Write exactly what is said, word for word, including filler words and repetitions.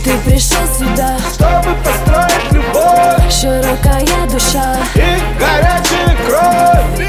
Ты пришел сюда, чтобы построить любовь, широкая душа и горячая кровь.